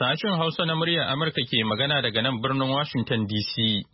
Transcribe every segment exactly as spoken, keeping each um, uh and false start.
Sashen Hausa na muryar Amurka ke magana daga nan birnin Washington D C.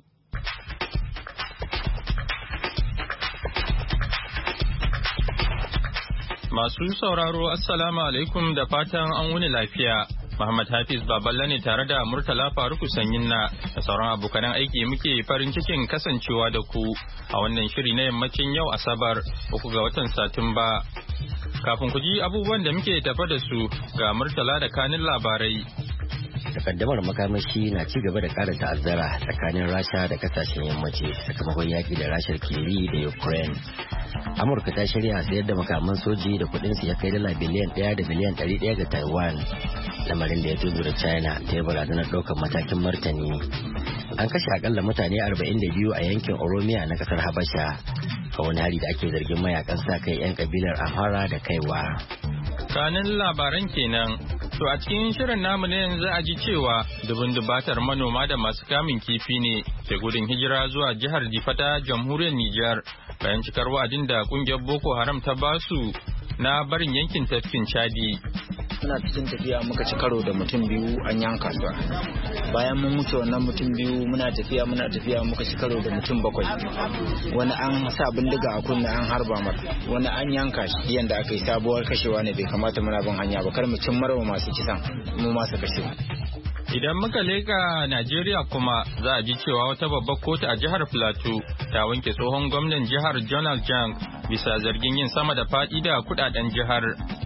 Masu sauraro Assalamu alaikum da fatan an wuni lafiya. Muhammad Hafiz Baballa ne tare da Murtala Faruku Sanyinna da sauran abokanan aiki muke farin cikin kasancewa da ku a wannan shiri na yammacin yau Asabar uku ga watan Satumba. Kafin ku ji abubuwan da muke tafa da su ga Murtala da kanin labarai. Takaddamar makamashi na ci gaba da ƙara ta'azzara tsakanin Rasha da kasashen yammaci sakamakon yaƙi da Rashar ke yi da Ukraine. Amurka ta shirya sayar da makaman soji da kuɗinsu ya kai dala biliyan ɗaya da biliyan ɗari ɗaya ga Taiwan. Lamarin da ya tudu da China ta yi barazanar ɗaukar matakin martani. An kashe akalla mutane arba'in da biyu a yankin Oromia na ƙasar Habasha a wani hari da ake zargin mayakan sa kai 'yan kabilar Amhara da kaiwa. Kanin labaran kenan. To a cikin shirin namu ne yanzu a ji cewa dubun dubatar manoma da masu kamun kifi ne ke gudun hijira zuwa jihar Difata jamhuriyar Nijar bayan cikar wa'adin da kungiyar Boko Haram ta basu na barin yankin tafkin Chadi. Muna cikin tafiya muka ci karo da mutum biyu an yanka su. Bayan mun wuce wannan mutum biyu muna tafiya muna tafiya muka ci karo da mutum bakwai. Wani an sa bindiga a kunna an harba mata. Wani an yanka shi yanda aka yi sabuwar kashewa ne bai kamata muna bin hanya ba kar mu cin marwa masu kisan mu masu kashe. Idan muka leka Najeriya kuma za a ji cewa wata babbar kotu a jihar Plateau ta wanke tsohon gwamnan jihar Jonal Jang bisa zargin yin sama da faɗi da kuɗaɗen jihar.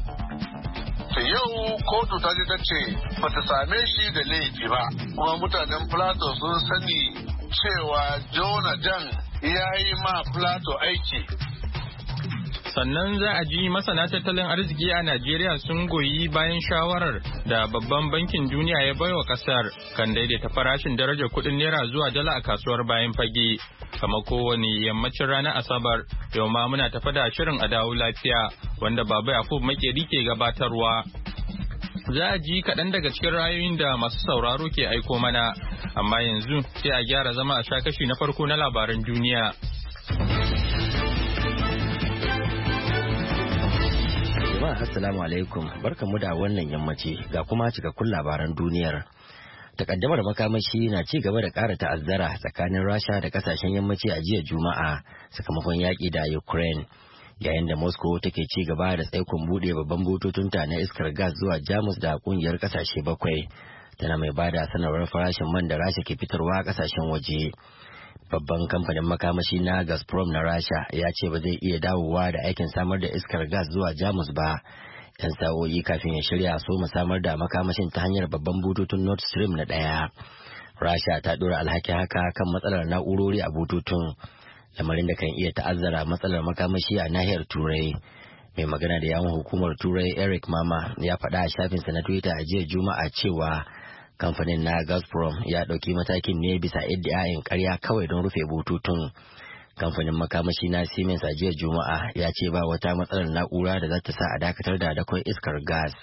Yau kotu ta ji ta ce ba ta same shi da laifi ba, kuma mutanen Plateau sun sani cewa Jonah Jang ya yi ma Plateau aiki. Sannan za a ji masana tattalin arziki a Najeriya sun goyi bayan shawarar da babban bankin duniya ya baiwa kasar kan daidaita farashin darajar kuɗin naira zuwa dala a kasuwar bayan fage. Kama kowane yammacin ranar Asabar, yau ma muna tafa da shirin a dawo lafiya wanda Baba Yakub Makeri ke gabatarwa. Za a ji kaɗan daga cikin rayoyin da masu sauraro ke aiko mana, amma yanzu sai a gyara zama a sha kashi na farko na labaran duniya. Assalamu alaikum, barkanmu da wannan yammaci ga kuma cikakkun labaran duniyar. Takaddamar makamashi na ci gaba da ƙara ta'azzara tsakanin Rasha da kasashen yammaci a jiya Juma'a sakamakon yaƙi da Ukraine, yayin da Moscow take ci gaba da tsaikon buɗe babban bututunta na iskar gas zuwa Jamus da ƙungiyar ƙasashe bakwai, tana mai bada sanarwar farashin man da Rasha ke fitarwa ƙasashen waje. Babban kamfanin makamashi na Gazprom na Rasha ya ce ba zai iya dawowa da aikin samar da iskar gas zuwa Jamus ba, yan sa'o'i kafin ya shirya so mu samar da makamashin ta hanyar babban bututun Nord Stream na ɗaya. Rasha ta ɗora alhakin haka kan matsalar na'urori a bututun, lamarin da kan iya ta'azzara matsalar makamashi a nahiyar Turai. Mai magana da yawun hukumar Turai Eric Mama ya faɗa a shafinsa na Twitter a jiya Juma'a cewa kamfanin na Gazprom ya ɗauki matakin ne bisa iddiayin ƙarya kawai don rufe bututun. Kamfanin makamashi na Siemens a jiya Juma'a ya ce ba wata matsalar na'ura da za ta sa a dakatar da dakon iskar gas.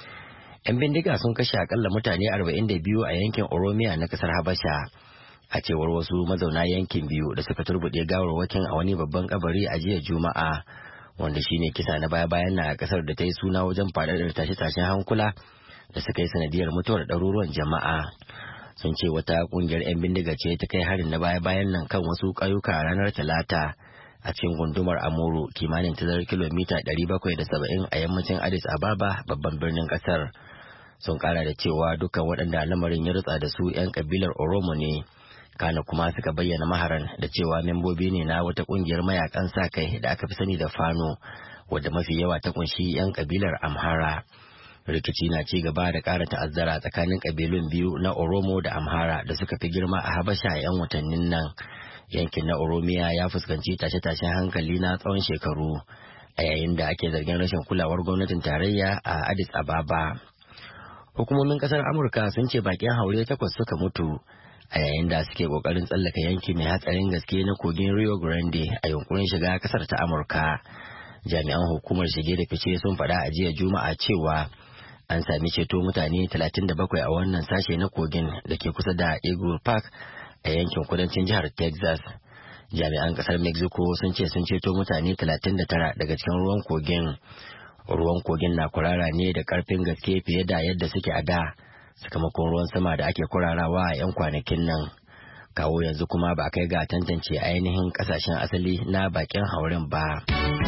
'Yan bindiga sun kashe akalla mutane arba'in da biyu a yankin Oromia na kasar Habasha, a cewar wasu mazauna yankin biyu da suka turbuɗe gawarwakin a wani babban kabari a jiya Juma'a, wanda shine kisa na baya-bayan na kasar da ta yi suna wajen faɗaɗar tashe-tashen hankula da suka yi sanadiyar mutuwar ɗaruruwan jama'a. Sun ce wata kungiyar 'yan bindiga ce ta kai harin na baya-bayan nan kan wasu ƙauyuka a ranar Talata a cikin gundumar Amuru, kimanin tazarar kilomita ɗari bakwai da saba'in a yammacin Addis Ababa, babban birnin ƙasar. Sun ƙara da cewa dukkan waɗanda lamarin ya rutsa da su 'yan ƙabilar Oromo ne, kana kuma suka bayyana maharan da cewa membobi ne na wata ƙungiyar mayakan sa kai da aka fi sani da Fano, wadda mafi yawa ta ƙunshi 'yan ƙabilar Amhara. Rikici na ci gaba da ƙara ta'azzara tsakanin ƙabilun biyu na Oromo da Amhara da suka fi girma a Habasha a 'yan watannin nan. Yankin na Oromiya ya fuskanci tashe-tashen hankali na tsawon shekaru a yayin da ake zargin rashin kulawar gwamnatin tarayya a Addis Ababa. Hukumomin ƙasar Amurka sun ce bakin haure takwas suka mutu a yayin da suke ƙoƙarin tsallaka yanki mai hatsarin gaske na kogin Rio Grande a yunkurin shiga ƙasar ta Amurka. Jami'an hukumar shige da fice sun faɗa a jiya Juma'a cewa an sami ceto mutane talatin da bakwai a wannan sashe na kogin da ke kusa da Eagle Park a yankin kudancin jihar Texas. Jami'an kasar Mexico sun ce sun ceto mutane talatin da tara daga cikin ruwan kogin. Ruwan kogin na kurara ne da karfin gaske fiye da yadda suke a da, sakamakon ruwan sama da ake kurarawa a 'yan kwanakin nan. Kawo yanzu kuma ba a kai ga tantance ainihin kasashen asali na bakin hauren ba.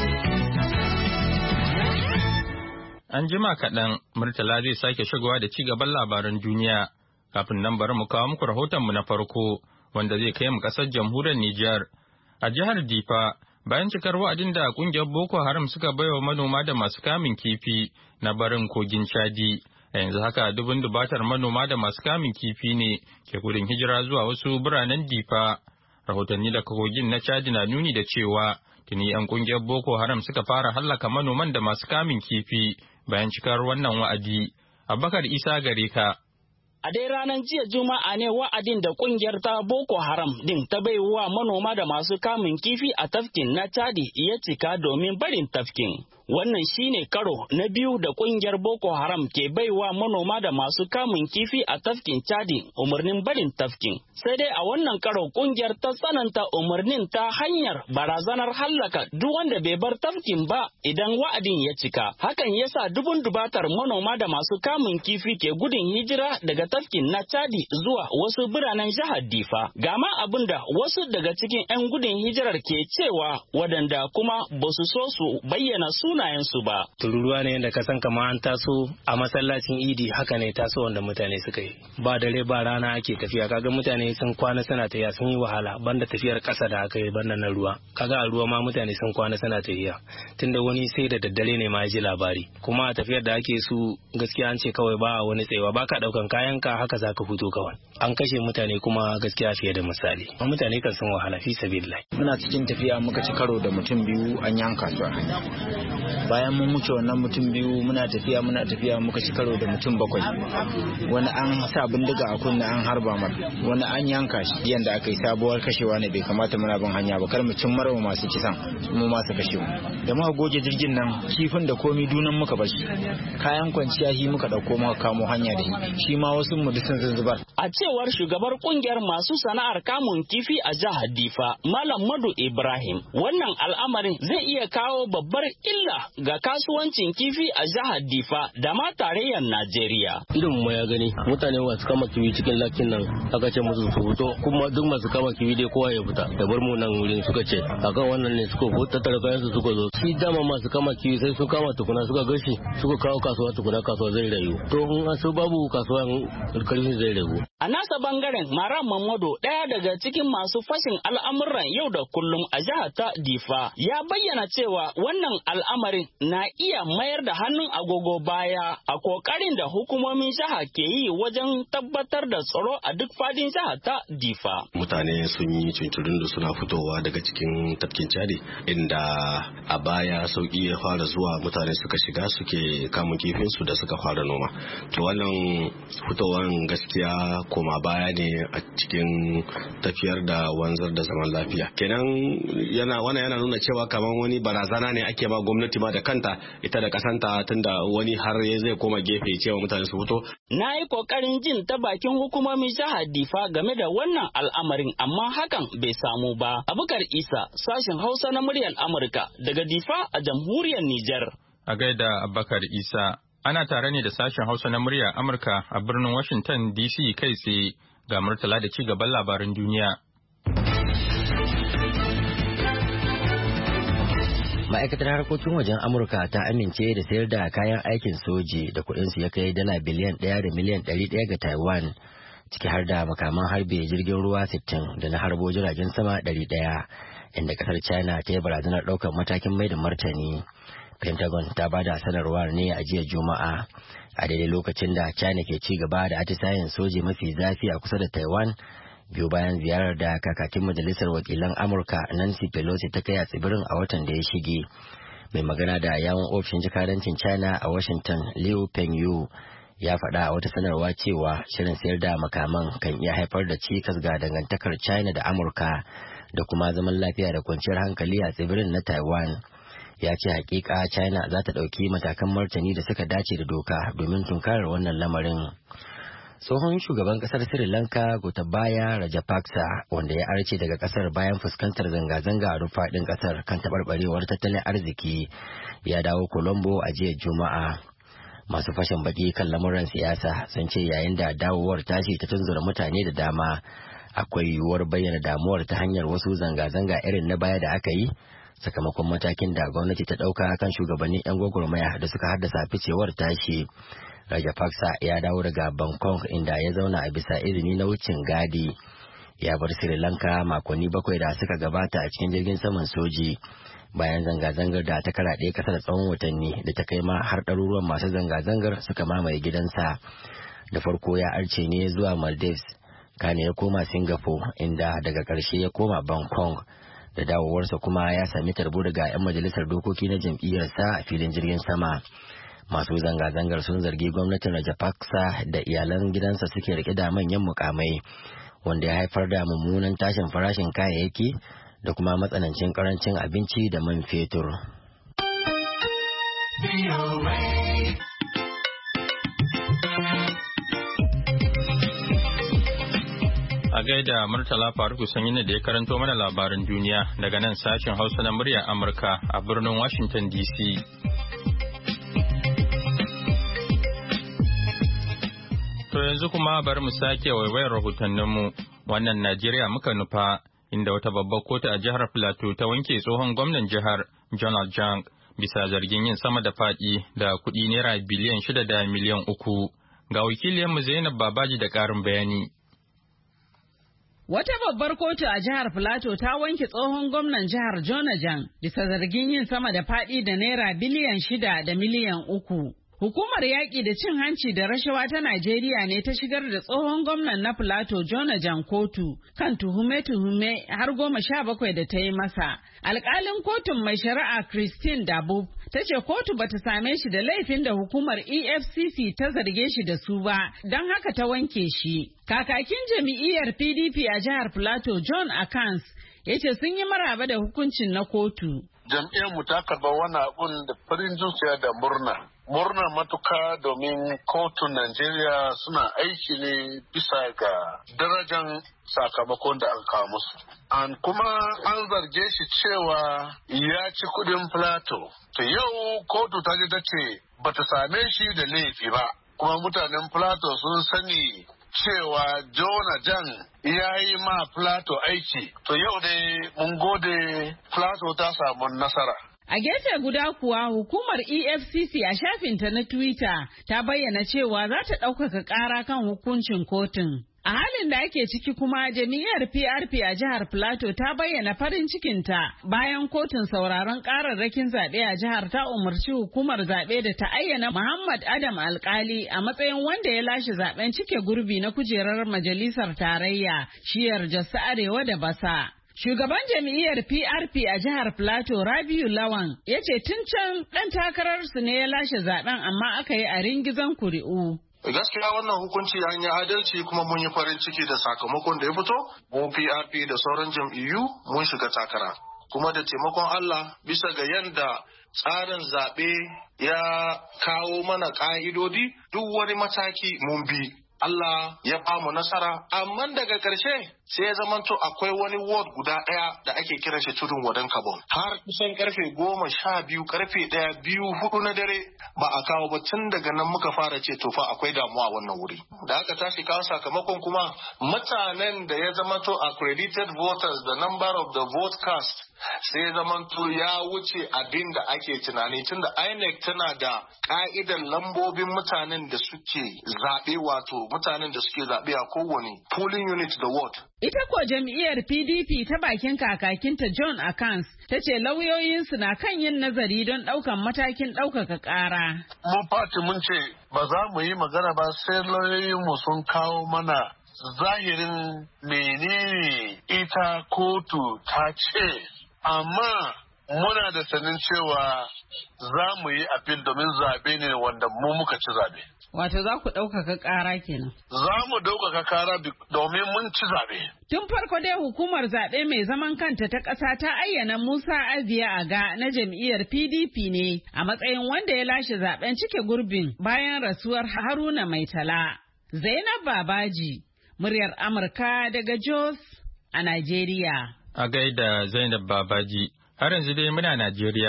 An jima kaɗan Murtala zai sake shigowa da ci gaban labaran duniya. Kafin nan bari mu kawo muku rahotonmu na farko wanda zai kai mu ƙasar jamhuriyar Nijar. A jihar Difa, bayan cikar wa'adin da ƙungiyar Boko Haram suka baiwa manoma da masu kamun kifi na barin kogin Chadi. A yanzu haka dubun dubatar manoma da masu kamun kifi ne ke gudun hijira zuwa wasu biranen Difa. Rahotanni daga kogin na Chadi na nuni da cewa tuni 'yan ƙungiyar Boko Haram suka fara hallaka manoman da masu kamun kifi bayan cikar wannan wa'adi. Abubakar Isa gare ka. A dai ranar jiya Juma'a ne wa'adin da kungiyar ta Boko Haram din ta baiwa manoma da masu kamun kifi a tafkin na Chadi ya cika domin barin tafkin. Wannan shine karo na biyu da kungiyar Boko Haram ke baiwa manoma da masu kamun kifi a tafkin Chadi umarnin barin tafkin. Sai dai a wannan karo kungiyar ta tsananta umarnin ta hanyar barazanar hallaka duk wanda bai bar tafkin ba idan wa'adin ya cika. Hakan yasa dubun dubatar manoma da masu kamun kifi ke gudun hijira daga tafkin na Chadi zuwa wasu biranen jihar Difa. Ga ma abin da wasu daga cikin 'yan gudun hijirar ke cewa waɗanda kuma ba su so su bayyana sunayensu ba. Tururuwa ne da ka san kamar an taso a masallacin Idi, haka ne taso wanda mutane suka yi. Ba dare ba rana ake tafiya, kaga mutane sun kwana suna tafiya sun yi wahala banda tafiyar ƙasa da aka yi banda na ruwa. Kaga a ruwa ma mutane sun kwana suna tafiya. Tunda wani sai da daddare ne ma ya ji labari. Kuma a tafiyar da ake su gaskiya an ce kawai ba a wani tsayawa, ba ka ɗaukan kayan ka haka za ka fito kawai. An kashe mutane kuma gaskiya fiye da misali. Mutane kan sun wahala fi sabilillah. Muna cikin tafiya muka ci karo da mutum biyu an yanka su a hanya. Bayan mun wuce wannan mutum biyu muna tafiya muna tafiya muka ci karo da mutum bakwai. Wani an sa bindiga a kunna an harba mar. Wani an yanka shi. Yanda aka yi sabuwar kashewa ne bai kamata muna bin hanya ba kar mu cin marawa masu kisan mu ma su kashe mu. Da muka goge jirgin nan kifin da komi dunan muka bar shi. Kayan kwanciya shi muka dauko muka kamo hanya da shi. Shi ma wasu mu duk sun zubar. A cewar shugabar kungiyar masu sana'ar kamun kifi a jihar Difa, Malam Madu Ibrahim, wannan al'amarin zai iya kawo babbar illa ga kasuwancin kifi a jihar Difa da ma tarayyar Najeriya. Idan mu ya gani mutane masu kama kifi cikin lakin nan aka ce musu su fito, kuma duk masu kama kifi dai kowa ya fita da bar mu nan wurin suka ce akan wannan ne suka fita tattara kayan su suka zo. Shi dama masu kama kifi sai su kama tukuna suka gashi suka kawo kasuwa tukuna kasuwa zai rayu. To in asu babu kasuwa karfin zai ragu. A nasa bangaren Maram Mamadu, ɗaya daga cikin masu fashin al'amuran yau da kullum a jihar ta Difa, ya bayyana cewa wannan al'amarin na iya mayar da hannun agogo baya a kokarin da hukumomin jiha ke yi wajen tabbatar da tsaro a duk fadin jihar ta Difa. Mutane sun yi cincirin da suna fitowa daga cikin tafkin Chadi, inda a baya sauki ya fara zuwa mutane suka shiga suke kamun kifinsu da suka fara noma. To wannan fitowar gaskiya koma baya ne a cikin tafiyar da wanzar da zaman lafiya. Kenan yana wannan yana nuna cewa kamar wani barazana ne ake ba gwamnati ma da kanta ita da kasanta, tunda wani har zai koma gefe cewa mutane su fito. Na yi kokarin jin ta bakin hukumomin jihar Difa game da wannan al'amarin amma hakan bai samu ba. Abubakar Isa, sashen Hausa na muryar Amurka daga Difa a jamhuriyar Nijar. A gaida Abubakar Isa. Ana tare ne da sashen Hausa na murya Amurka a birnin Washington D C kai tsaye ga Murtala da ci gaban labaran duniya. Ma'aikatar harkokin wajen Amurka ta amince da sayar da kayan aikin soji da kuɗinsu ya kai dala biliyan ɗaya da miliyan ɗari ɗaya ga Taiwan, ciki har da makaman harbe jirgin ruwa sittin da na harbo jiragen sama ɗari ɗaya, inda ƙasar China ta yi barazanar ɗaukar matakin mai da martani. Pentagon ta ba da sanarwar ne a jiya Juma'a a daidai lokacin da China ke ci gaba da atisayen soji mafi zafi a kusa da Taiwan, biyu bayan ziyarar da kakakin majalisar wakilan Amurka Nancy Pelosi ta kai a tsibirin a watan da ya shige. Mai magana da yawon ofishin jakadancin China a Washington, Liu Pengyu, ya faɗa a wata sanarwa cewa shirin sayar da makaman kan iya haifar da cikas ga dangantakar China da Amurka da kuma zaman lafiya da kwanciyar hankali a tsibirin na Taiwan. Ya ce hakika China za ta ɗauki matakan martani da suka dace da doka domin tunkarar wannan lamarin. Tsohon shugaban kasar Sri Lanka Gotabaya Rajapaksa, wanda ya arce daga kasar bayan fuskantar zanga-zanga a rufaɗin kasar kan taɓarɓarewar tattalin arziki, ya dawo Colombo a jiya Juma'a. Masu fashin baki kan lamuran siyasa sun ce yayin da dawowar tashi ta tunzura mutane da dama, akwai yiwuwar bayyana damuwar ta hanyar wasu zanga-zanga irin na baya da aka yi sakamakon matakin da gwamnati ta ɗauka kan shugabannin 'yan gwagwarmaya da suka haddasa ficewar tashi. Rajapaksa ya dawo daga Bangkok inda ya zauna a bisa izini na wucin gadi. Ya bar Sri Lanka makonni bakwai da suka gabata a cikin jirgin saman soji bayan zanga-zangar da ta karaɗe ƙasar tsawon watanni da ta kai ma har ɗaruruwan masu zanga-zangar suka mamaye gidansa. Da farko ya arce ne zuwa Maldives, kane ya koma Singapore inda daga ƙarshe ya koma Bangkok. Da dawowarsa kuma ya sami tarbo daga 'yan majalisar dokoki na jam'iyyarsa a filin jirgin sama. Masu zanga-zangar sun zargi gwamnatin Rajapaksa da iyalan gidansa suke rike da manyan mukamai, wanda ya haifar da mummunan tashin farashin kayayyaki da kuma matsanancin karancin abinci da man fetur. A gaida Murtala Faruku Sanyi da ya karanto mana labaran duniya daga nan sashen Hausa na muryar Amurka a birnin Washington D C. To yanzu kuma bari mu sake waiwayar rahotanninmu. Wannan Najeriya muka nufa, inda wata babbar kotu a jihar Plateau ta wanke tsohon gwamnan jihar John Ajang bisa zargin yin sama da faɗi da kuɗi naira biliyan shida da miliyan uku. Ga wakiliyarmu Zainab Babaji da ƙarin bayani. Wata babbar kotu a jihar Plateau ta wanke tsohon gwamnan jihar John Ajang bisa zargin yin sama da faɗi da naira biliyan shida da miliyan uku. Hukumar yaƙi da cin hanci da rashawa ta Najeriya ne ta shigar da tsohon gwamnan na Plateau John Ajang kotu kan tuhume-tuhume har goma sha bakwai da ta yi masa. Alƙalin kotun mai shari'a Christine Dabub ta ce kotu bata same shi da laifin da hukumar E F C C ta zarge shi da su ba, don haka ta wanke shi. Kakakin jam'iyyar P D P a jihar Plateau John Akans ya ce sun yi maraba da hukuncin na kotu. Jam'iyyar mu ta karɓa wannan abun da farin zuciya da murna. Murna matuka domin kotun Najeriya suna aiki ne bisa ga darajan sakamakon da an kawo musu. An kuma an zarge shi cewa ya ci kudin Plateau. To yau kotu ta ji ta ce bata same shi da laifi ba. Kuma mutanen Plateau sun sani cewa John Ajang ya yi ma Plateau aiki. To yau dai mun gode Plateau ta samu nasara. A gefe guda kuwa hukumar E F C C a shafinta na Twitter ta bayyana cewa za ta ɗaukaka ƙara kan hukuncin kotun. A halin da ake ciki kuma jami'ar P R P a jihar Plateau ta bayyana farin cikinta bayan kotun sauraron ƙararrakin zaɓe a jihar ta umarci hukumar zaɓe da ta ayyana Muhammad Adam Alkali a matsayin wanda ya lashe zaɓen cike gurbi na kujerar majalisar tarayya shiyar Jos Arewa da Basa. Shugaban jam'iyyar P R P a jihar Plateau Rabiu Lawan ya ce tun can ɗan takararsu ne ya lashe zaben amma aka yi a ringizan kuri'u. Gaskiya wannan hukunci an yi adalci kuma mun yi farin ciki da sakamakon da ya fito. Mu P R P da sauran jam'iyyu mun shiga takara. Kuma da taimakon Allah bisa ga yanda tsarin zaɓe ya kawo mana ƙa'idodi duk wani mataki mun bi. Allah ya bamu nasara, amma daga ƙarshe sai ya zamanto akwai wani ward guda ɗaya da ake kiran shi tudun wadan Kabon. Har kusan karfe goma sha biyu, karfe ɗaya, biyu, hudu na dare ba a kawo ba tun daga nan muka fara ce to fa akwai damuwa wannan wuri. Da aka tashi kawo sakamakon kuma mutanen da ya zamanto accredited voters the number of the vote cast sai zamanto ya wuce abin da ake tunani tunda I N E C tana da ka'idar lambobin mutanen da suke zaɓe wato mutanen da suke zaɓe a kowane polling unit da ward. Ita ko jam'iyyar P D P ta bakin kakakinta John Akans ta ce lauyoyinsu na kan yin nazari don ɗaukan matakin ɗaukaka ƙara. Mun fati mun ce ba za mu yi magana ba sai lauyoyinmu sun kawo mana zahirin menene ita kotu ta ce. Amma muna da sanin cewa za mu yi appeal domin zaɓe ne wanda mu muka ci zaɓe. Wato za ku ɗaukaka ƙara kenan. Za mu ɗaukaka ƙara domin mun ci zaɓe. Tun farko dai hukumar zaɓe mai zaman kanta ta ƙasa ta ayyana Musa Aziya Aga na jam'iyyar P D P ne a matsayin wanda ya lashe zaɓen cike gurbin bayan rasuwar Haruna Maitala. Zainab Babaji, muryar Amurka daga Jos a Najeriya. A gaida Zainab Babaji, har yanzu dai muna Najeriya,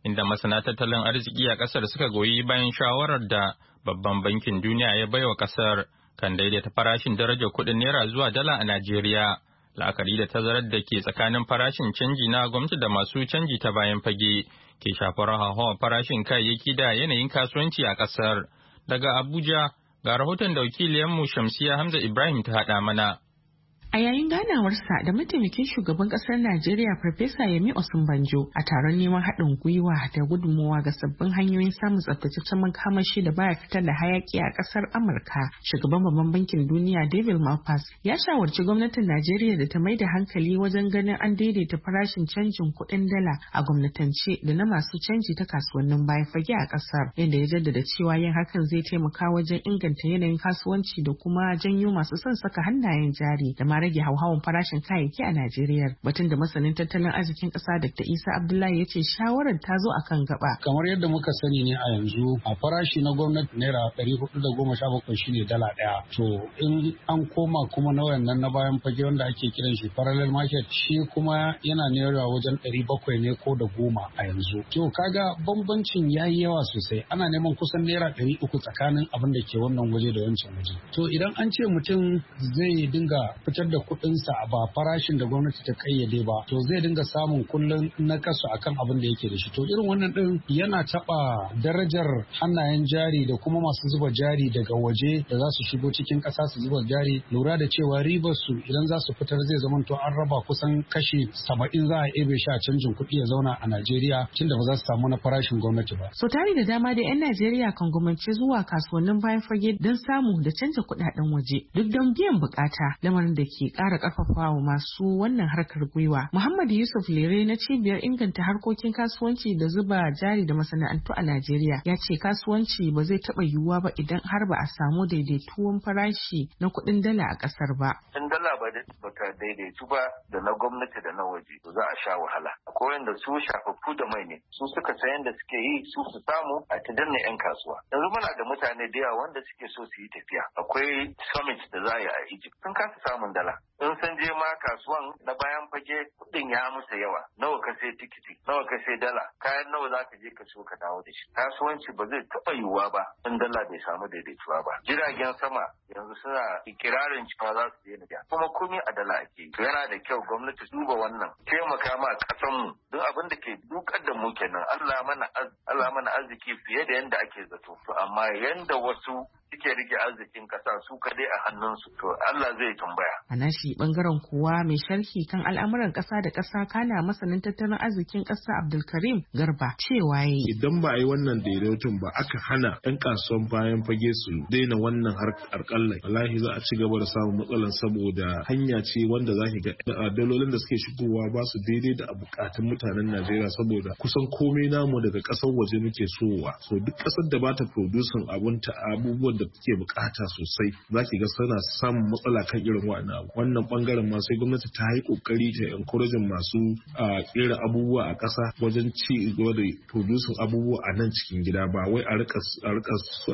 inda masana tattalin arziki a ƙasar suka goyi bayan shawarar da babban bankin duniya ya baiwa ƙasar kan daidaita farashin darajar kuɗin naira zuwa dala a Najeriya. La'akari da tazarar da ke tsakanin farashin canji na gwamnati da masu canji ta bayan fage ke shafar hauhawar farashin kayayyaki da yanayin kasuwanci a ƙasar. Daga Abuja, ga rahoton da wakiliyanmu Shamsiya Hamza Ibrahim ta haɗa mana. A yayin ganawarsa da mataimakin shugaban kasar Najeriya Farfesa Yemi Osinbajo a taron neman haɗin gwiwa da gudunmawa ga sabbin hanyoyin samun tsaftataccen makamashi da baya fitar da hayaki a kasar Amurka, shugaban babban bankin duniya David Malpass ya shawarci gwamnatin Najeriya da ta mai da hankali wajen ganin an daidaita farashin canjin kuɗin dala a gwamnatance da na masu canji ta kasuwannin bayan fage a kasar, inda ya jaddada cewa yin hakan zai taimaka wajen inganta yanayin kasuwanci da kuma janyo masu son saka hannayen jari da rage hauhawan farashin kayayyaki a Najeriya. Batun da masanin tattalin arzikin ƙasa Doctor Isa Abdullahi ya ce shawarar ta zo akan gaba. Kamar yadda muka sani ne a yanzu a farashi na gwamnati naira ɗari hudu da goma sha bakwai shine dala ɗaya. To in an koma kuma na wayannan na bayan fage wanda ake kiran shi parallel market shi kuma yana naira wajen ɗari bakwai ne ko da goma a yanzu. To kaga bambancin yayi yawa sosai. Ana neman kusan naira ɗari uku tsakanin abin da ke wannan waje da wancan waje. To idan an ce mutum zai dinga fitar da kuɗinsa ba farashin da gwamnati ta kayyade ba to zai dinga samun kullum na kasu akan abin da yake da shi. To irin wannan din yana taɓa darajar hannayen jari da kuma masu zuba jari daga waje da za su shigo cikin ƙasa su zuba jari, lura da cewa ribar su idan za su fitar zai zama to an raba kusan kashi saba'in za a ebe shi a canjin kuɗi ya zauna a Najeriya tunda ba za su samu na farashin gwamnati ba. So tari da dama da 'yan Najeriya kan gwamnati zuwa kasuwannin bayan fage don samu da canja kuɗaɗen waje duk don biyan bukata, lamarin da ke ƙara ƙarfafawa masu wannan harkar gwiwa. Muhammad Yusuf Lere na cibiyar inganta harkokin kasuwanci da zuba jari da masana'antu a Najeriya ya ce kasuwanci ba zai taɓa yiwuwa ba idan har ba a samu daidaituwan farashi na kuɗin dala a ƙasar ba. In dala ba ta daidaitu ba da na gwamnati da na waje za a sha wahala. Akwai wanda su shafaffu da mai ne su suka sayan da suke yi su su samu a ta danna 'yan kasuwa. Yanzu muna da mutane da yawa wanda suke so su yi tafiya. Akwai summit da za a yi a Egypt sun kasa samun dala. In sun je ma kasuwan na bayan fage kudin ya musu yawa, nawa ka sai tikiti, nawa ka sai dala, kayan nawa za ka je ka so ka dawo da shi. Kasuwanci ba zai taɓa yiwuwa ba in dala bai samu daidaituwa ba. Jiragen sama yanzu suna ikirarin cewa za su daina biya, kuma komai a dala ake yi. Yana da kyau gwamnati duba wannan, taimaka ma ƙasanmu duk abin da ke dukar da mu kenan. Allah mana Allah mana arziki fiye da yanda ake zato. To amma yanda wasu suke rike arzikin kasa su kadai a hannunsu to Allah zai tambaya. A nashi bangaren kuwa mai sharhi kan al'amuran kasa da kasa kana masanin tattalin arzikin kasa Abdulkarim Garba cewa yayi idan ba a yi wannan daidaitun ba aka hana yan kasuwan bayan fage su daina wannan harkar kallai wallahi za a ci gaba da samun matsalan saboda hanya ce wanda za ki ga dalolin da suke shigowa ba su daidai da bukatun mutanen Najeriya saboda kusan komai namu daga kasar waje muke sowa so duk kasar da ba ta producing abun ta abubuwan da take bukata sosai zaki ga suna samun matsala kan irin wannan abu wannan bangaren ma sai gwamnati ta yi kokari ta encourage masu kera abubuwa a ƙasa wajen ci gaba da producing abubuwa a nan cikin gida ba wai a rika a rika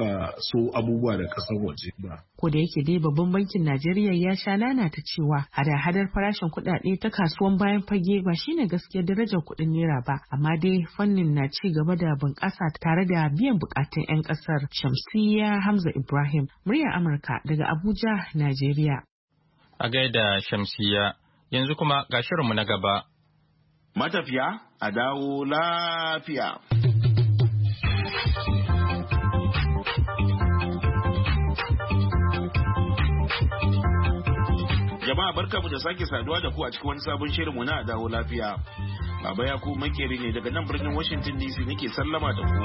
so abubuwa da ƙasar waje ba. Ko da yake dai babban bankin Najeriya ya sha nana ta cewa hada-hadar farashin kuɗaɗe ta kasuwan bayan fage ba shine gaskiyar darajar kuɗin naira ba amma dai fannin na ci gaba da bunƙasa tare da biyan buƙatun 'yan ƙasar. Shamsiyya Hamza Ibrahim, muryar Amurka daga Abuja, Najeriya. A gaida Shamsiyya, yanzu kuma ga shirinmu na gaba. Matafiya a dawo lafiya. Jama'a barkamu da sake saduwa da ku a cikin wani sabon shirinmu na dawo lafiya. Baba ya ku makeri ne daga nan birnin Washington D C nake sallama da ku.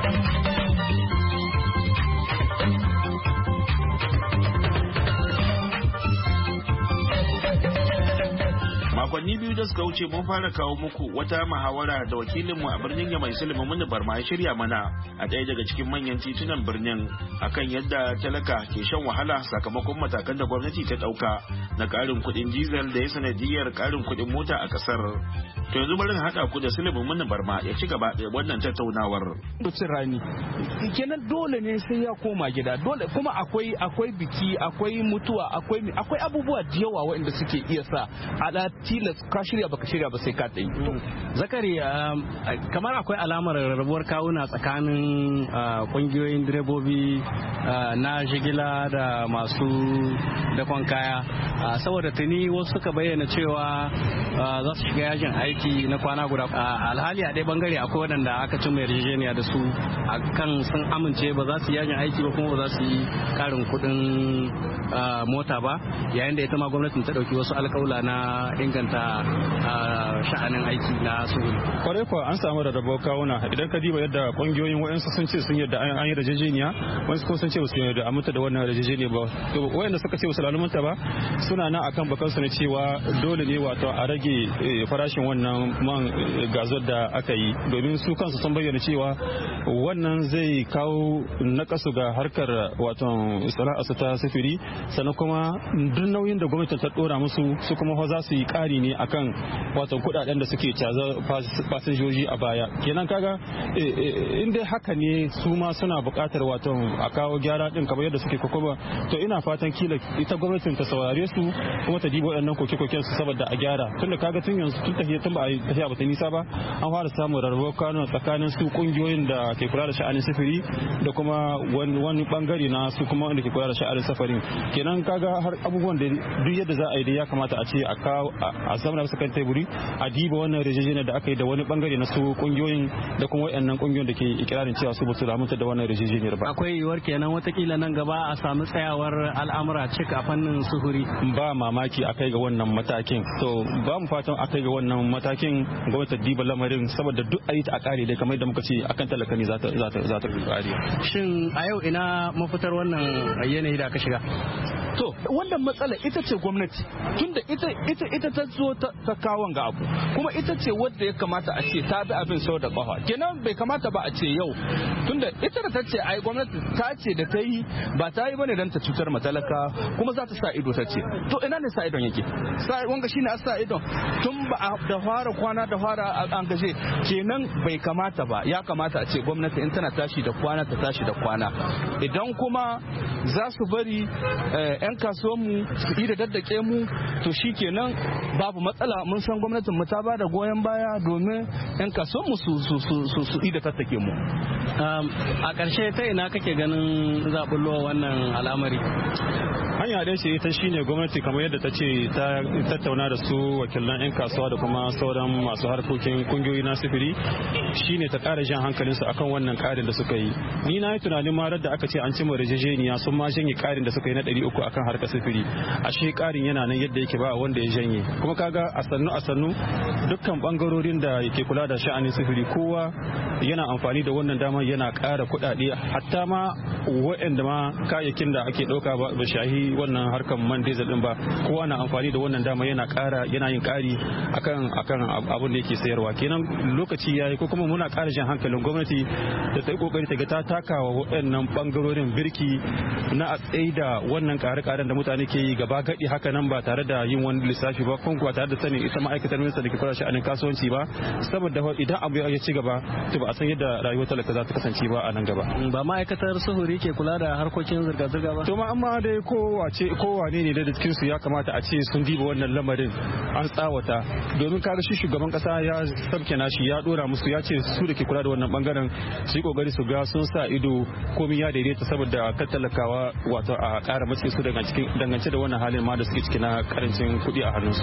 Makonni biyu da suka wuce mun fara kawo muku wata muhawara da wakilinmu a birnin Yamai Sulaiman Muni Barma ya shirya mana a ɗaya daga cikin manyan titunan birnin akan yadda talaka ke shan wahala sakamakon matakan da gwamnati ta ɗauka na ƙarin kuɗin diesel da ya sanadiyar ƙarin kuɗin mota a ƙasar. To yanzu bari haɗa ku da Sulaiman Muni Barma ya ci gaba da wannan tattaunawar. Cin rani kenan dole ne sai ya koma gida dole kuma akwai akwai biki akwai mutuwa akwai akwai abubuwa da yawa waɗanda suke iya sa a tilas ka shirya baka shirya ba sai ka tsayi. Zakari kamar akwai alamar rabuwar kawuna tsakanin kungiyoyin direbobi na jigila da masu dakon kaya saboda tuni wasu suka bayyana cewa za su shiga yajin aiki na kwana guda alhali a ɗaya bangare akwai waɗanda aka cin mai yarjejeniya da su a kan sun amince ba za su yajin aiki ba kuma ba za su yi karin kuɗin mota ba yayin da ita ma gwamnatin ta ɗauki wasu alƙawla na inganta sha'anin aiki na sufuri. Kwarai kuwa an samu da rabo kawuna idan ka diba yadda kungiyoyin wayansu sun ce sun yadda an yi yarjejeniya wayansu kuma sun ce su yadda a mutu da wannan yarjejeniya ba to wayanda suka ce su lalumanta ba suna nan akan bakansu ne cewa dole ne wato a rage farashin wannan man gazot da aka yi domin su kansu sun bayyana cewa wannan zai kawo nakasu ga harkar wato sana'arsu ta sufuri sannan kuma duk nauyin da gwamnati ta dora musu su kuma za su yi kari ne akan wato kudaden da suke caza fasinjoji a baya kenan kaga in dai haka ne su ma suna buƙatar wato a kawo gyara din kamar yadda suke kokoba to ina fatan kila ita gwamnatin ta saurare su kuma ta dibo waɗannan koke-koken su saboda a gyara tunda kaga tun yanzu tun tafiya tun ba a yi tafiya ba ta nisa ba an fara samun rarrabuwar kano tsakanin su kungiyoyin da ke kula da sha'anin sufuri da kuma wani bangare na su kuma wanda ke kula da sha'anin safarin kenan kaga har abubuwan da duk yadda za a yi da ya kamata a ce a kawo a zamana su kan teburi a diba wannan yarjejeniyar da aka yi da wani bangare na su kungiyoyin da kuma wayannan kungiyoyin da ke ikirarin cewa su ba su lamunta da wannan yarjejeniyar ba akwai yiwuwar kenan watakila nan gaba a samu tsayawar al'amura cik a fannin sufuri ba mamaki a kai ga wannan matakin to ba mu fatan a kai ga wannan matakin gwamnati diba lamarin saboda duk a yi ta a kare dai kamar da muka ce akan talaka ne za ta za ta za ta kare shin a yau ina mafitar wannan yanayi da aka shiga to wannan matsala ita ce gwamnati tunda ita ita ita ta zo ta kawon ga abu kuma ita ce wadda ya kamata a ce ta bi abin sau da kafa kenan bai kamata ba a ce yau tunda ita da ta ce ai gwamnati ta ce da ta yi ba ta yi bane dan ta cutar matalaka kuma za ta sa ido ta ce to ina ne sa idon yake sa wanga shine a sa idon tun ba da fara kwana da fara an gaje kenan bai kamata ba ya kamata a ce gwamnati in tana tashi da kwana ta tashi da kwana idan kuma za su bari yan kasuwanmu su yi da daddake mu to shi kenan babu matsala mun san gwamnatin mu ta ba da goyon baya domin yan kasuwanmu su su su su yi da tattake mu a ƙarshe ta ina kake ganin zaɓullo wannan al'amari hanya ɗaya ce ita shine gwamnati kamar yadda ta ce ta tattauna da su wakilan yan kasuwa da kuma sauran masu harkokin kungiyoyi na sifiri shine ta ƙara jan hankalinsu akan wannan ƙarin da suka yi ni na yi tunanin ma da aka ce an cimma yarjejeniya sun ma janye ƙarin da suka yi na ɗari uku akan harkar sifiri ashe ƙarin yana nan yadda yake ba wanda ya janye kuma kaga a sannu a sannu dukkan bangarorin da yake kula da sha'anin sifiri kowa yana amfani da wannan damar yana ƙara kuɗaɗe hatta ma waɗanda ma kayayyakin da ake ɗauka ba shahi wannan harkar man diesel din ba kowa na amfani da wannan dama yana ƙara yana yin ƙari akan akan abin da yake sayarwa kenan lokaci yayi ko kuma muna ƙara jan hankalin gwamnati da ta yi kokari ta ga ta takawa waɗannan bangarorin birki na a tsaida wannan ƙare-ƙaren da mutane ke yi gaba gaɗi haka nan ba tare da yin wani lissafi ba kuma ba tare da sanin ita ma'aikatar minista da ke kula sha'anin kasuwanci ba saboda idan abu ya ci gaba to ba a san yadda rayuwar talaka za ta kasance ba a nan gaba ba ma'aikatar suhuri ke kula da harkokin zirga-zirga ba to ma amma dai kowace kowane ne da cikin su ya kamata a ce sun diba wannan lamarin an tsawata domin kaga shi shugaban kasa ya sabke nashi ya dora musu ya ce su da ke kula da wannan bangaren su yi kokari su ga sun sa ido komai ya daidaita saboda kan talakawa wato a kara matse su daga cikin dangance da wannan halin ma da suke ciki na karancin kuɗi a hannunsu.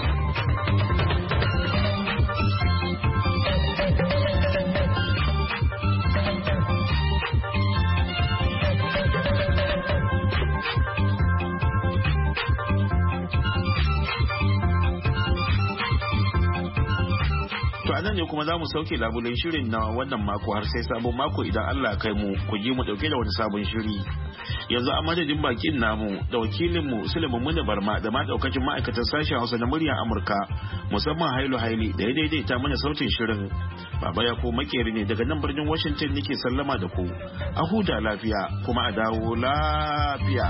nan ne kuma za mu sauke labulen shirin na wannan mako har sai sabon mako idan Allah kai mu ku ji mu dauke da wani sabon shiri yanzu a madadin bakin namu da wakilinmu Sulaiman Muna Barma da ma daukacin ma'aikatan sashen Hausa na muryar Amurka musamman Hailu Haili da ya daidaita mana sautin shirin Baba ya ko makeri ne daga nan birnin Washington nake sallama da ku a huda lafiya kuma a dawo lafiya.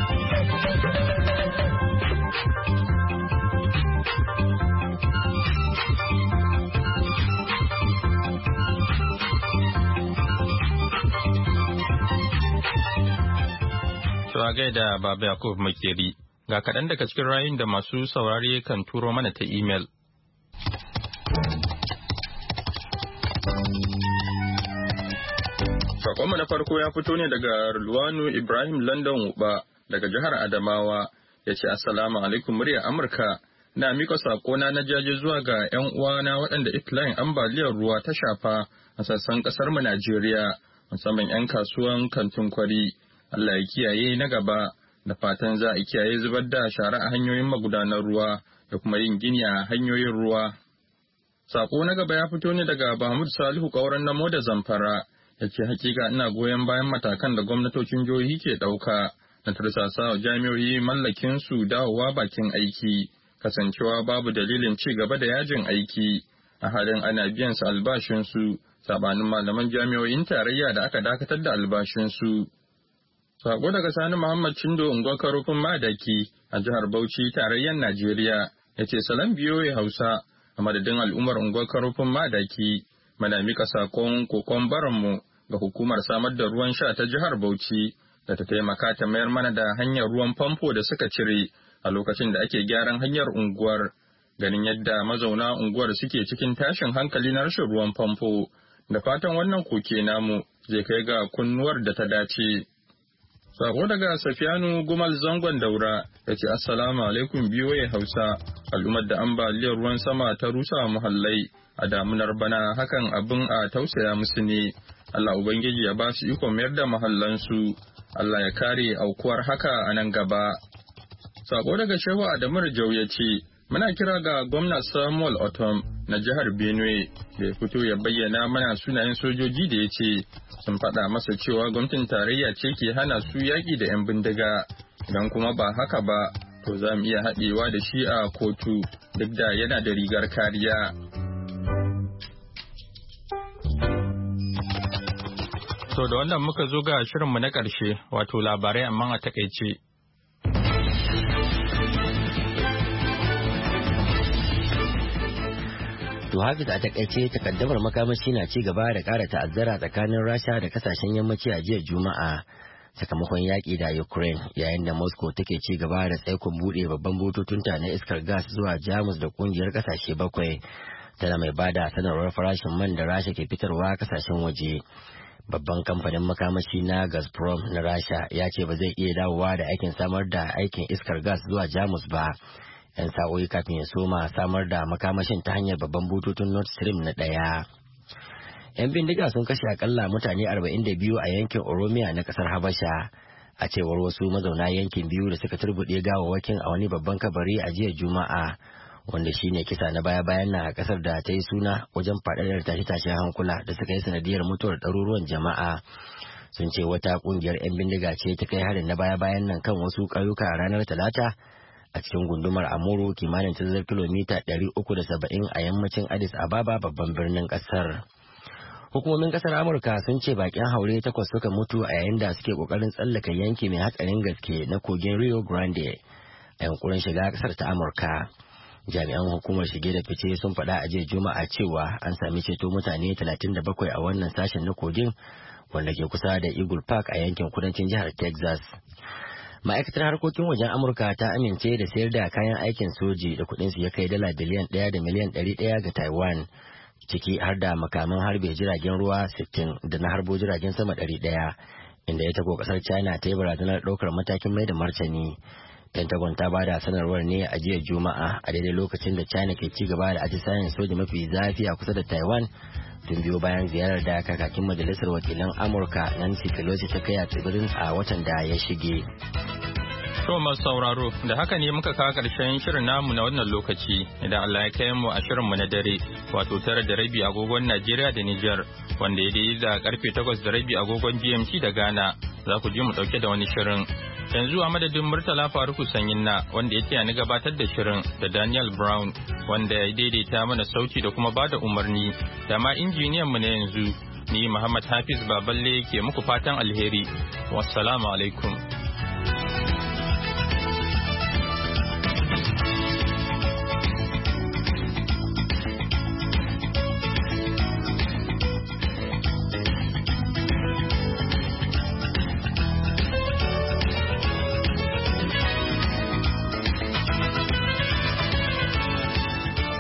a gaida Baba Yakub Makeri ga kaɗan daga cikin rayun da masu saurare kan turo mana ta imel. Sakonmu na farko ya fito ne daga Rulwanu Ibrahim London Uba daga jihar Adamawa, ya ce Assalamu alaikum murya Amurka, na mika sakona na jaje zuwa ga 'yan uwana waɗanda iftila'in ambaliyar ruwa ta shafa a sassan ƙasar mu Najeriya, musamman 'yan kasuwan kantin kwari. Allah ya kiyaye na gaba, da fatan za a kiyaye zubar da shara a hanyoyin magudanar ruwa da kuma yin gini a hanyoyin ruwa. Sako na gaba ya fito ne daga Bahmud Salihu Kauran Namo da Zamfara, ya ce hakika ina goyon bayan matakan da gwamnatocin jihohi ke ɗauka na tursasa wa jami'o'i mallakin su dawowa bakin aiki, kasancewa babu dalilin ci gaba da yajin aiki a halin ana biyan su albashin su sabanin malaman jami'o'in tarayya da aka dakatar da albashin su. Sako daga Sani Muhammad Chindo Unguwar Karofin Madaki a jihar Bauchi tarayyar Najeriya, ya ce salam biyoyi Hausa a madadin al'ummar Unguwar Karofin Madaki, muna mika sakon kokon baranmu ga hukumar samar da ruwan sha ta jihar Bauchi da ta taimaka ta mayar mana da hanyar ruwan famfo da suka cire a lokacin da ake gyaran hanyar unguwar, ganin yadda mazauna unguwar suke cikin tashin hankali na rashin ruwan famfo, da fatan wannan koke namu zai kai ga kunnuwar da ta dace. Sako daga Safiyanu Gumal Zangon Daura ya ce Assalamu alaikum biyoyi Hausa, al'ummar da ambaliyar ruwan sama ta rusa muhallai a damunar bana, hakan abin a tausaya musu ne. Allah Ubangiji ya ba su iko mayar da mahallansu, Allah ya kare aukuwar haka a nan gaba. Sako daga Shehu Adamu Rijau ya ce, muna kira ga gwamna Samuel Otom na jihar Benue da ya fito ya bayyana mana sunayen sojoji da ya ce sun faɗa masa cewa gwamnatin tarayya ce ke hana su yaƙi da 'yan bindiga, idan kuma ba haka ba to za mu iya haɗewa da shi a kotu duk da yana da rigar kariya. To da wannan muka zo ga shirinmu na ƙarshe, wato labarai amma a takaice. To Hafiz, a takaice takaddamar makamashi na ci gaba da ƙara ta'azzara tsakanin Rasha da kasashen yammaci a jiya Juma'a sakamakon yaƙi da Ukraine, yayin da Moscow take ci gaba da tsaikon buɗe babban bututunta na iskar gas zuwa Jamus da ƙungiyar ƙasashe bakwai, tana mai bada sanarwar farashin man da Rasha ke fitarwa kasashen waje. Babban kamfanin makamashi na Gazprom na Rasha ya ce ba zai iya dawowa da aikin samar da aikin iskar gas zuwa Jamus ba, 'yan sa'o'i kafin ya soma samar da makamashin ta hanyar babban bututun Nord Stream na ɗaya. 'Yan bindiga sun kashe akalla mutane arba'in da biyu a yankin Oromiya na ƙasar Habasha, a cewar wasu mazauna yankin biyu da suka turbuɗe gawawwakin a wani babban kabari a jiya Juma'a, wanda shine kisa na baya-bayan na a ƙasar da ta yi suna wajen faɗaɗar tashe-tashen hankula da suka yi sanadiyar mutuwar ɗaruruwan jama'a. Sun ce wata ƙungiyar 'yan bindiga ce ta kai harin na baya-bayan nan kan wasu ƙauyuka a ranar Talata a cikin gundumar Amuru, kimanin tazarar kilomita ɗari uku da saba'in a yammacin Addis Ababa, babban birnin ƙasar. Hukumomin ƙasar Amurka sun ce bakin haure takwas suka mutu a yayin da suke ƙoƙarin tsallaka yanki mai hatsarin gaske na kogin Rio Grande a yankunan shiga ƙasar ta Amurka. Jami'an hukumar shige da fice sun faɗa a jiya Juma'a cewa an sami ceto mutane talatin da bakwai a wannan sashen na kogin, wanda ke kusa da Eagle Park a yankin kudancin jihar Texas. Ma'aikatar harkokin wajen Amurka ta amince da sayar da kayan aikin soji da kuɗinsu ya kai dala biliyan ɗaya da miliyan ɗari ɗaya ga Taiwan, ciki har da makaman harbe jiragen ruwa sittin da na harbo jiragen sama ɗari ɗaya, inda ya tago ƙasar China ta yi barazanar ɗaukar matakin mai da martani. Pentagon ta bada sanarwar ne a jiya Juma'a a daidai lokacin da China ke ci gaba da atisayen soja mafi zafi a kusa da Taiwan, tun biyo bayan ziyarar da kakakin majalisar wakilan Amurka Nancy Pelosi ta kai a tsibirin a watan da ya shige. To masu sauraro, da haka ne muka kawo ƙarshen shirin namu na wannan lokaci, idan Allah ya kai mu a shirinmu na dare, wato tara da rabi agogon Najeriya da Nijar, wanda ya daidai da karfe takwas da rabi agogon G M T da Ghana, za ku ji mu ɗauke da wani shirin. Yanzu a madadin Murtala Faruku Sanyinna, wanda ya taya ni gabatar da shirin, da Daniel Brown, wanda ya daidaita mana sauti da kuma bada umarni, da ma injiniyan mu na yanzu, ni Muhammad Hafiz Baballe ke muku fatan alheri. Wassalamu alaikum.